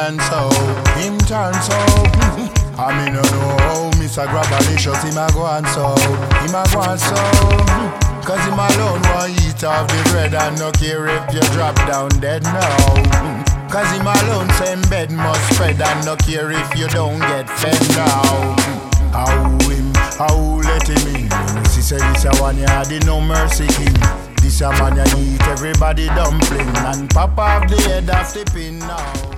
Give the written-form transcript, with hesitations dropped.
and so him turn so. I mean, no know how Mr. Grabalicious him a go and so. Him a go and so. Cause him alone want eat off the bread and no care if you drop down dead now. Cause him alone same bed must spread and no care if you don't get fed now. How let him in? She said this a one ya the no mercy king. This a man ya eat everybody dumpling and pop off the head of the pin now.